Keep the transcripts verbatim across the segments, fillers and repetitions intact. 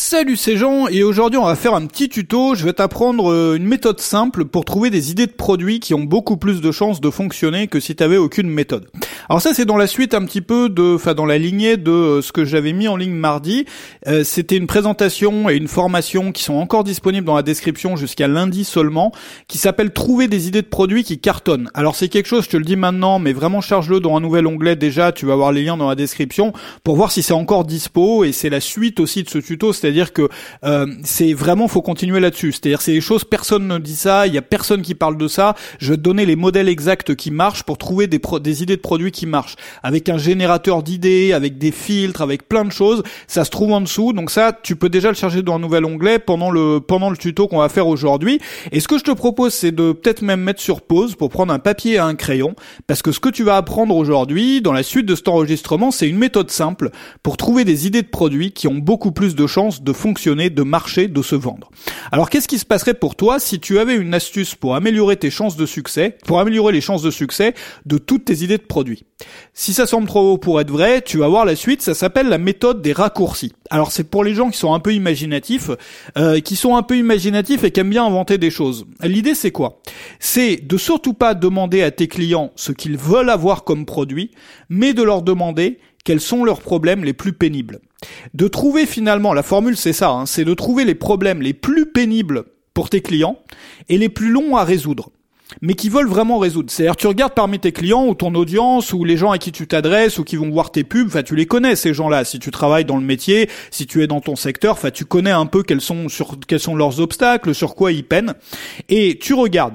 Salut, c'est Jean et aujourd'hui on va faire un petit tuto. Je vais t'apprendre une méthode simple pour trouver des idées de produits qui ont beaucoup plus de chances de fonctionner que si t'avais aucune méthode. Alors ça c'est dans la suite un petit peu de, enfin dans la lignée de ce que j'avais mis en ligne mardi. Euh, c'était une présentation et une formation qui sont encore disponibles dans la description jusqu'à lundi seulement, qui s'appelle Trouver des idées de produits qui cartonnent. Alors c'est quelque chose, je te le dis maintenant, mais vraiment charge-le dans un nouvel onglet déjà. Tu vas avoir les liens dans la description pour voir si c'est encore dispo, et c'est la suite aussi de ce tuto. C'est-à-dire que euh, c'est vraiment, faut continuer là-dessus. C'est-à-dire c'est des choses, personne ne dit ça, il y a personne qui parle de ça. Je vais te donner les modèles exacts qui marchent pour trouver des, pro- des idées de produits qui marchent. Avec un générateur d'idées, avec des filtres, avec plein de choses. Ça se trouve en dessous. Donc ça, tu peux déjà le charger dans un nouvel onglet pendant le pendant le tuto qu'on va faire aujourd'hui. Et ce que je te propose, c'est de peut-être même mettre sur pause pour prendre un papier et un crayon, parce que ce que tu vas apprendre aujourd'hui, dans la suite de cet enregistrement, c'est une méthode simple pour trouver des idées de produits qui ont beaucoup plus de chances de fonctionner, de marcher, de se vendre. Alors qu'est-ce qui se passerait pour toi si tu avais une astuce pour améliorer tes chances de succès, pour améliorer les chances de succès de toutes tes idées de produits? Si ça semble trop haut pour être vrai, tu vas voir la suite, ça s'appelle la méthode des raccourcis. Alors c'est pour les gens qui sont un peu imaginatifs, euh, qui sont un peu imaginatifs et qui aiment bien inventer des choses. L'idée c'est quoi? C'est de surtout pas demander à tes clients ce qu'ils veulent avoir comme produit, mais de leur demander quels sont leurs problèmes les plus pénibles. De trouver finalement, la formule c'est ça, hein, c'est de trouver les problèmes les plus pénibles pour tes clients et les plus longs à résoudre, mais qui veulent vraiment résoudre. C'est-à-dire tu regardes parmi tes clients ou ton audience ou les gens à qui tu t'adresses ou qui vont voir tes pubs, enfin tu les connais ces gens-là, si tu travailles dans le métier, si tu es dans ton secteur, enfin tu connais un peu quels sont sur quels sont leurs obstacles, sur quoi ils peinent, et tu regardes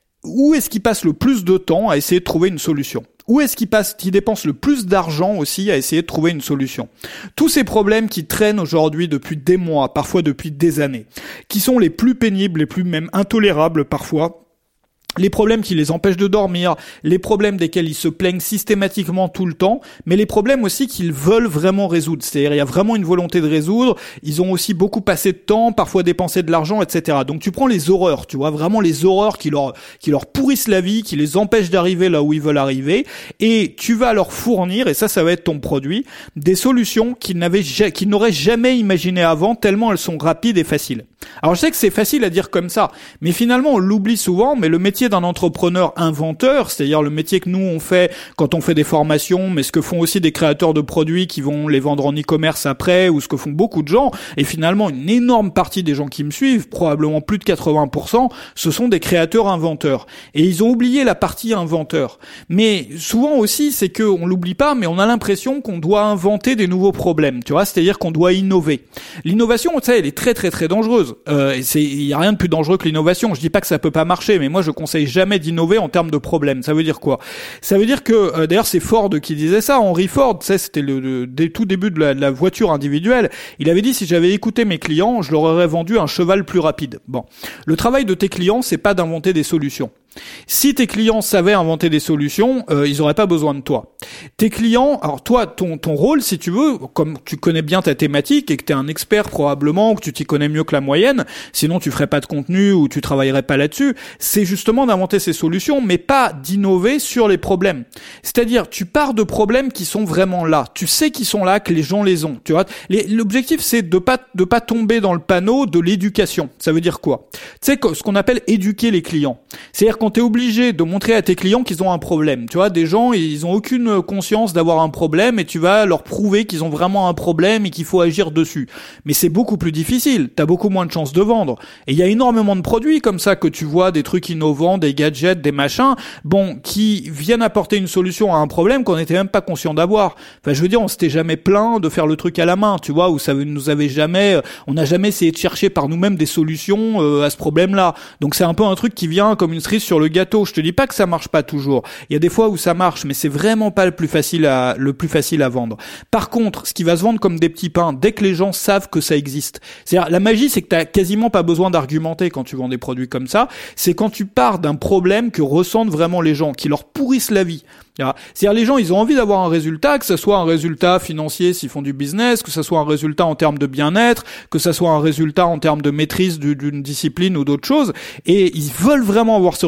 où est-ce qu'ils passent le plus de temps à essayer de trouver une solution. Où est-ce qu'ils passent, qu'ils dépensent le plus d'argent aussi à essayer de trouver une solution? Tous ces problèmes qui traînent aujourd'hui depuis des mois, parfois depuis des années, qui sont les plus pénibles, les plus même intolérables parfois, les problèmes qui les empêchent de dormir, les problèmes desquels ils se plaignent systématiquement tout le temps, mais les problèmes aussi qu'ils veulent vraiment résoudre. C'est-à-dire, il y a vraiment une volonté de résoudre, ils ont aussi beaucoup passé de temps, parfois dépensé de l'argent, et cetera. Donc tu prends les horreurs, tu vois, vraiment les horreurs qui leur, qui leur pourrissent la vie, qui les empêchent d'arriver là où ils veulent arriver, et tu vas leur fournir, et ça, ça va être ton produit, des solutions qu'ils n'avaient, qu'ils n'auraient jamais imaginées avant, tellement elles sont rapides et faciles. Alors je sais que c'est facile à dire comme ça, mais finalement on l'oublie souvent, mais le métier d'un entrepreneur inventeur, c'est-à-dire le métier que nous on fait quand on fait des formations, mais ce que font aussi des créateurs de produits qui vont les vendre en e-commerce après, ou ce que font beaucoup de gens, et finalement une énorme partie des gens qui me suivent, probablement plus de quatre-vingts pour cent, ce sont des créateurs inventeurs. Et ils ont oublié la partie inventeur. Mais souvent aussi, c'est que on l'oublie pas, mais on a l'impression qu'on doit inventer des nouveaux problèmes, tu vois, c'est-à-dire qu'on doit innover. L'innovation, tu sais, elle est très très très dangereuse. Euh, et c'est, il y a rien de plus dangereux que l'innovation. Je dis pas que ça peut pas marcher, mais moi je conseille jamais d'innover en termes de problèmes. Ça veut dire quoi? Ça veut dire que, euh, d'ailleurs c'est Ford qui disait ça, Henry Ford, tu sais, c'était le, le, le tout début de la, de la voiture individuelle. Il avait dit, si j'avais écouté mes clients, je leur aurais vendu un cheval plus rapide. Bon. Le travail de tes clients, c'est pas d'inventer des solutions. Si tes clients savaient inventer des solutions, euh, ils auraient pas besoin de toi. Tes clients, alors toi, ton ton rôle, si tu veux, comme tu connais bien ta thématique et que t'es un expert probablement, que tu t'y connais mieux que la moyenne, sinon tu ferais pas de contenu ou tu travaillerais pas là-dessus, c'est justement d'inventer ces solutions, mais pas d'innover sur les problèmes. C'est-à-dire, tu pars de problèmes qui sont vraiment là. Tu sais qu'ils sont là, que les gens les ont. Tu vois, les, l'objectif c'est de pas de pas tomber dans le panneau de l'éducation. Ça veut dire quoi? Tu sais, ce qu'on appelle éduquer les clients. C'est-à-dire quand t'es obligé de montrer à tes clients qu'ils ont un problème. Tu vois, des gens, ils ont aucune conscience d'avoir un problème et tu vas leur prouver qu'ils ont vraiment un problème et qu'il faut agir dessus. Mais c'est beaucoup plus difficile. T'as beaucoup moins de chances de vendre. Et il y a énormément de produits comme ça que tu vois, des trucs innovants, des gadgets, des machins, bon, qui viennent apporter une solution à un problème qu'on n'était même pas conscient d'avoir. Enfin, je veux dire, on s'était jamais plaint de faire le truc à la main, tu vois, où ça nous avait jamais, on n'a jamais essayé de chercher par nous-mêmes des solutions euh, à ce problème-là. Donc c'est un peu un truc qui vient comme une cerise sur le gâteau. Je te dis pas que ça marche pas toujours. Il y a des fois où ça marche, mais c'est vraiment pas le plus facile à, le plus facile à vendre. Par contre, ce qui va se vendre comme des petits pains, dès que les gens savent que ça existe. C'est-à-dire, la magie, c'est que t'as quasiment pas besoin d'argumenter quand tu vends des produits comme ça. C'est quand tu pars d'un problème que ressentent vraiment les gens, qui leur pourrissent la vie. C'est-à-dire, les gens, ils ont envie d'avoir un résultat, que ce soit un résultat financier s'ils font du business, que ce soit un résultat en termes de bien-être, que ce soit un résultat en termes de maîtrise d'une discipline ou d'autres choses. Et ils veulent vraiment avoir ce résultat.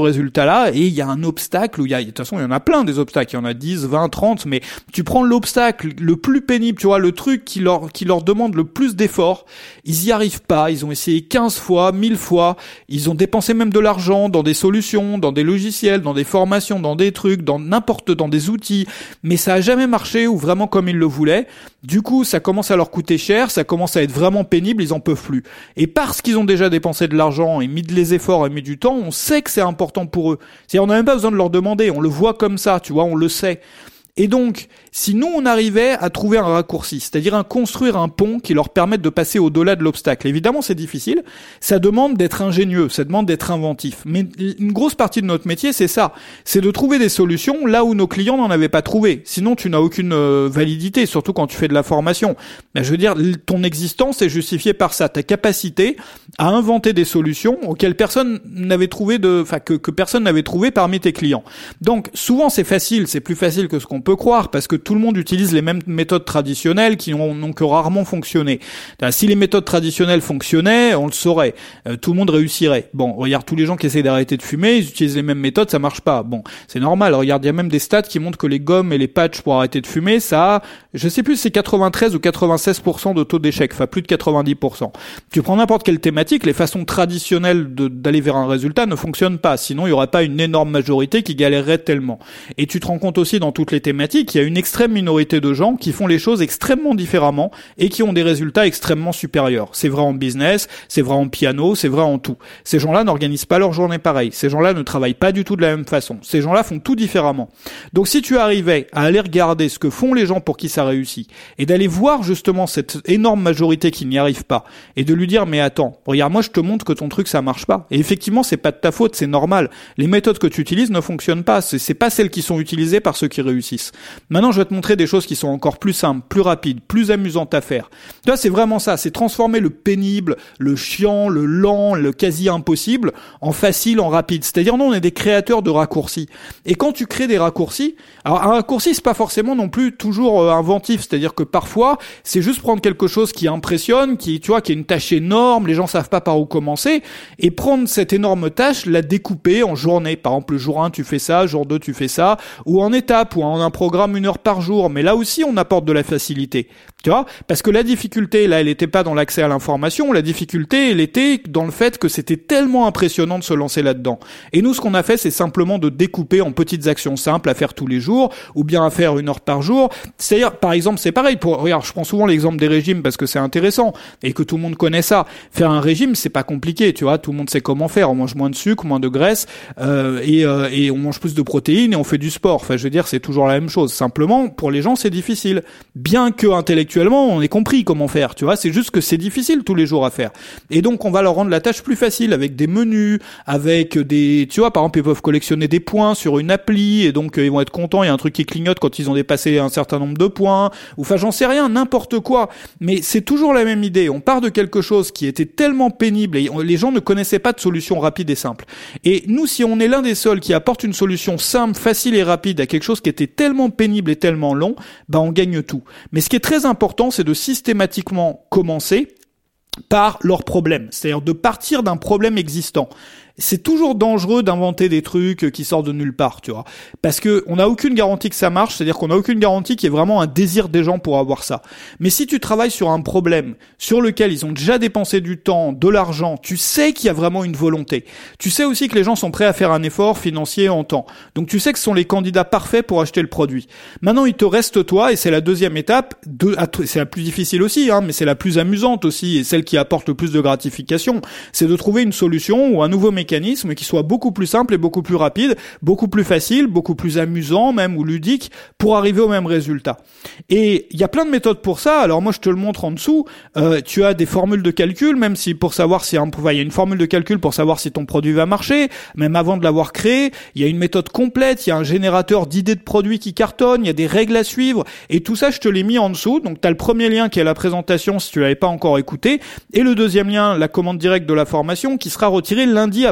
résultat-là, et il y a un obstacle où il y a, de toute façon, il y en a plein des obstacles, il y en a dix, vingt, trente, mais tu prends l'obstacle le plus pénible, tu vois, le truc qui leur, qui leur demande le plus d'efforts, ils y arrivent pas, ils ont essayé quinze fois, mille fois, ils ont dépensé même de l'argent dans des solutions, dans des logiciels, dans des formations, dans des trucs, dans n'importe, dans des outils, mais ça a jamais marché ou vraiment comme ils le voulaient. Du coup, ça commence à leur coûter cher, ça commence à être vraiment pénible, ils en peuvent plus. Et parce qu'ils ont déjà dépensé de l'argent et mis des efforts et mis du temps, on sait que c'est important pour eux. C'est-à-dire, on n'a même pas besoin de leur demander, on le voit comme ça, tu vois, on le sait. Et donc, si nous, on arrivait à trouver un raccourci, c'est-à-dire à construire un pont qui leur permette de passer au-delà de l'obstacle, évidemment, c'est difficile, ça demande d'être ingénieux, ça demande d'être inventif. Mais une grosse partie de notre métier, c'est ça, c'est de trouver des solutions là où nos clients n'en avaient pas trouvé. Sinon, tu n'as aucune euh, validité, surtout quand tu fais de la formation. Mais je veux dire, ton existence est justifiée par ça, ta capacité à inventer des solutions auxquelles personne n'avait trouvé de, enfin, que, que personne n'avait trouvé parmi tes clients. Donc, souvent, c'est facile, c'est plus facile que ce qu'on peut croire, parce que tout le monde utilise les mêmes méthodes traditionnelles qui n'ont que rarement fonctionné. Si les méthodes traditionnelles fonctionnaient, on le saurait. Euh, tout le monde réussirait. Bon, regarde, tous les gens qui essayent d'arrêter de fumer, ils utilisent les mêmes méthodes, ça marche pas. Bon, c'est normal. Regarde, il y a même des stats qui montrent que les gommes et les patchs pour arrêter de fumer, ça a, je sais plus si c'est quatre-vingt-treize ou quatre-vingt-seize pour cent de taux d'échec, enfin plus de quatre-vingt-dix pour cent. Tu prends n'importe quelle thématique, les façons traditionnelles de, d'aller vers un résultat ne fonctionnent pas. Sinon, il y aurait pas une énorme majorité qui galérerait tellement. Et tu te rends compte aussi dans toutes les thématiques, il y a une extrême minorité de gens qui font les choses extrêmement différemment et qui ont des résultats extrêmement supérieurs. C'est vrai en business, c'est vrai en piano, c'est vrai en tout. Ces gens-là n'organisent pas leur journée pareil. Ces gens-là ne travaillent pas du tout de la même façon. Ces gens-là font tout différemment. Donc si tu arrivais à aller regarder ce que font les gens pour qui ça réussit et d'aller voir justement cette énorme majorité qui n'y arrive pas et de lui dire mais attends, regarde, moi je te montre que ton truc ça marche pas. Et effectivement, c'est pas de ta faute, c'est normal. Les méthodes que tu utilises ne fonctionnent pas. C'est, c'est pas celles qui sont utilisées par ceux qui réussissent. Maintenant, je vais te montrer des choses qui sont encore plus simples, plus rapides, plus amusantes à faire. Tu vois, c'est vraiment ça, c'est transformer le pénible, le chiant, le lent, le quasi impossible en facile, en rapide. C'est-à-dire, nous, on est des créateurs de raccourcis. Et quand tu crées des raccourcis, alors un raccourci, c'est pas forcément non plus toujours euh, inventif. C'est-à-dire que parfois, c'est juste prendre quelque chose qui impressionne, qui, tu vois, qui est une tâche énorme, les gens savent pas par où commencer, et prendre cette énorme tâche, la découper en journées. Par exemple, le jour un, tu fais ça, jour deux, tu fais ça, ou en étapes, ou en un programme une heure par jour. Mais là aussi, on apporte de la facilité. Tu vois, parce que la difficulté, là, elle n'était pas dans l'accès à l'information. La difficulté, elle était dans le fait que c'était tellement impressionnant de se lancer là-dedans. Et nous, ce qu'on a fait, c'est simplement de découper en petites actions simples à faire tous les jours, ou bien à faire une heure par jour. C'est-à-dire, par exemple, c'est pareil. Pour, regarde, je prends souvent l'exemple des régimes parce que c'est intéressant et que tout le monde connaît ça. Faire un régime, c'est pas compliqué. Tu vois, tout le monde sait comment faire. On mange moins de sucre, moins de graisse, euh, et, euh, et on mange plus de protéines et on fait du sport. Enfin, je veux dire, c'est toujours la même chose. Simplement, pour les gens, c'est difficile. Bien que intellectuellement, on ait compris comment faire, tu vois, c'est juste que c'est difficile tous les jours à faire. Et donc, on va leur rendre la tâche plus facile avec des menus, avec des, tu vois, par exemple, ils peuvent collectionner des points sur une appli et donc euh, ils vont être contents, il y a un truc qui clignote quand ils ont dépassé un certain nombre de points, ou enfin, j'en sais rien, n'importe quoi. Mais c'est toujours la même idée. On part de quelque chose qui était tellement pénible et on, les gens ne connaissaient pas de solution rapide et simple. Et nous, si on est l'un des seuls qui apporte une solution simple, facile et rapide à quelque chose qui était tellement pénible et tellement long, bah, on gagne tout. Mais ce qui est très important, c'est de systématiquement commencer par leur problème, c'est-à-dire de partir d'un problème existant. C'est toujours dangereux d'inventer des trucs qui sortent de nulle part, tu vois. Parce que on n'a aucune garantie que ça marche, c'est-à-dire qu'on n'a aucune garantie qu'il y ait vraiment un désir des gens pour avoir ça. Mais si tu travailles sur un problème sur lequel ils ont déjà dépensé du temps, de l'argent, tu sais qu'il y a vraiment une volonté. Tu sais aussi que les gens sont prêts à faire un effort financier en temps. Donc tu sais que ce sont les candidats parfaits pour acheter le produit. Maintenant, il te reste toi, et c'est la deuxième étape, de, c'est la plus difficile aussi, hein, mais c'est la plus amusante aussi, et celle qui apporte le plus de gratification, c'est de trouver une solution ou un nouveau mécanisme qui soit beaucoup plus simple et beaucoup plus rapide, beaucoup plus facile, beaucoup plus amusant même ou ludique pour arriver au même résultat. Et il y a plein de méthodes pour ça. Alors moi je te le montre en dessous. Euh, tu as des formules de calcul, même si pour savoir si un, il y a une formule de calcul pour savoir si ton produit va marcher, même avant de l'avoir créé. Il y a une méthode complète, il y a un générateur d'idées de produits qui cartonne, il y a des règles à suivre. Et tout ça je te l'ai mis en dessous. Donc tu as le premier lien qui est la présentation si tu l'avais pas encore écouté, et le deuxième lien, la commande directe de la formation qui sera retirée lundi à vingt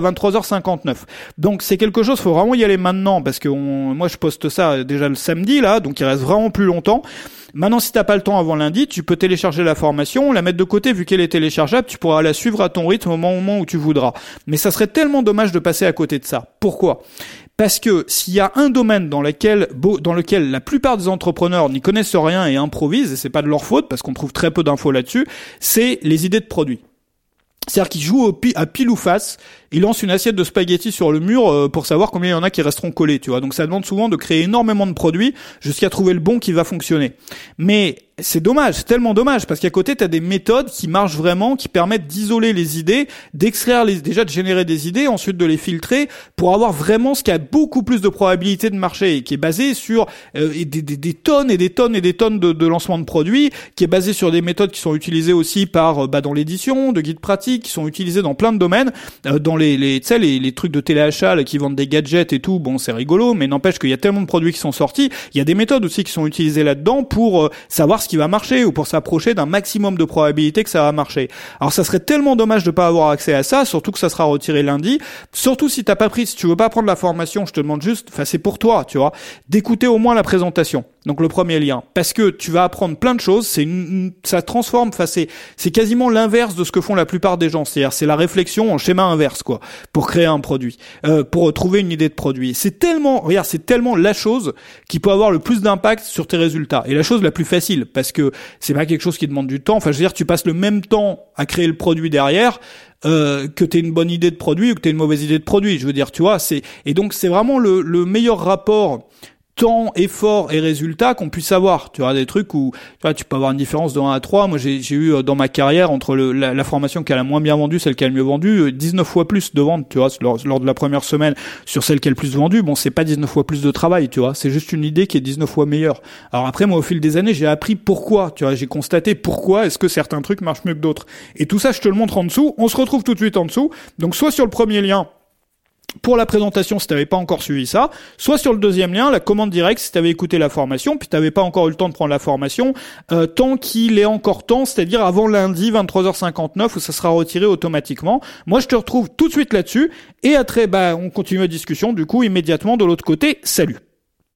vingt-trois heures cinquante-neuf. Donc c'est quelque chose, faut vraiment y aller maintenant parce que on, moi je poste ça déjà le samedi là, donc il reste vraiment plus longtemps. Maintenant, si t'as pas le temps avant lundi, tu peux télécharger la formation, la mettre de côté vu qu'elle est téléchargeable, tu pourras la suivre à ton rythme au moment où tu voudras. Mais ça serait tellement dommage de passer à côté de ça. Pourquoi ? Parce que s'il y a un domaine dans lequel, dans lequel la plupart des entrepreneurs n'y connaissent rien et improvisent, et c'est pas de leur faute parce qu'on trouve très peu d'infos là-dessus, c'est les idées de produits. C'est-à-dire qu'ils jouent au pi- à pile ou face, ils lancent une assiette de spaghettis sur le mur euh, pour savoir combien il y en a qui resteront collés, tu vois. Donc ça demande souvent de créer énormément de produits jusqu'à trouver le bon qui va fonctionner. Mais c'est dommage, c'est tellement dommage parce qu'à côté t'as des méthodes qui marchent vraiment, qui permettent d'isoler les idées, d'extraire les, déjà de générer des idées, ensuite de les filtrer pour avoir vraiment ce qui a beaucoup plus de probabilité de marcher et qui est basé sur euh, des, des, des tonnes et des tonnes et des tonnes de, de lancement de produits, qui est basé sur des méthodes qui sont utilisées aussi par euh, bah dans l'édition, de guides pratiques, qui sont utilisées dans plein de domaines, euh, dans les les tu sais les, les trucs de téléachat là, qui vendent des gadgets et tout. Bon, c'est rigolo, mais n'empêche qu'il y a tellement de produits qui sont sortis, il y a des méthodes aussi qui sont utilisées là-dedans pour euh, savoir ce qui va marcher ou pour s'approcher d'un maximum de probabilité que ça va marcher. Alors ça serait tellement dommage de pas avoir accès à ça, surtout que ça sera retiré lundi. Surtout si t'as pas pris, si tu veux pas prendre la formation, je te demande juste, enfin c'est pour toi, tu vois, d'écouter au moins la présentation. Donc le premier lien, parce que tu vas apprendre plein de choses, c'est une, une, ça transforme, enfin c'est c'est quasiment l'inverse de ce que font la plupart des gens, c'est-à-dire c'est la réflexion en schéma inverse quoi, pour créer un produit, euh, pour trouver une idée de produit. C'est tellement, regarde, c'est tellement la chose qui peut avoir le plus d'impact sur tes résultats et la chose la plus facile parce que c'est pas quelque chose qui demande du temps. Enfin je veux dire, tu passes le même temps à créer le produit derrière. Euh, que t'aies une bonne idée de produit ou que t'aies une mauvaise idée de produit, je veux dire, tu vois, c'est et donc c'est vraiment le, le meilleur rapport temps, effort et résultat qu'on puisse avoir. Tu vois, des trucs où tu vois, tu peux avoir une différence de un à trois. Moi, j'ai, j'ai eu dans ma carrière, entre le, la, la formation qui a la moins bien vendue, celle qui a le mieux vendu, dix-neuf fois plus de ventes, tu vois, lors, lors de la première semaine sur celle qui a le plus vendu. Bon, c'est pas dix-neuf fois plus de travail, tu vois, c'est juste une idée qui est dix-neuf fois meilleure. Alors après, moi, au fil des années, j'ai appris pourquoi, tu vois, j'ai constaté pourquoi est-ce que certains trucs marchent mieux que d'autres. Et tout ça, je te le montre en dessous. On se retrouve tout de suite en dessous. Donc, soit sur le premier lien, pour la présentation si t'avais pas encore suivi ça, soit sur le deuxième lien, la commande directe si t'avais écouté la formation, puis t'avais pas encore eu le temps de prendre la formation, euh, tant qu'il est encore temps, c'est-à-dire avant lundi vingt-trois heures cinquante-neuf où ça sera retiré automatiquement. Moi je te retrouve tout de suite là-dessus, et après bah on continue la discussion du coup immédiatement de l'autre côté. Salut.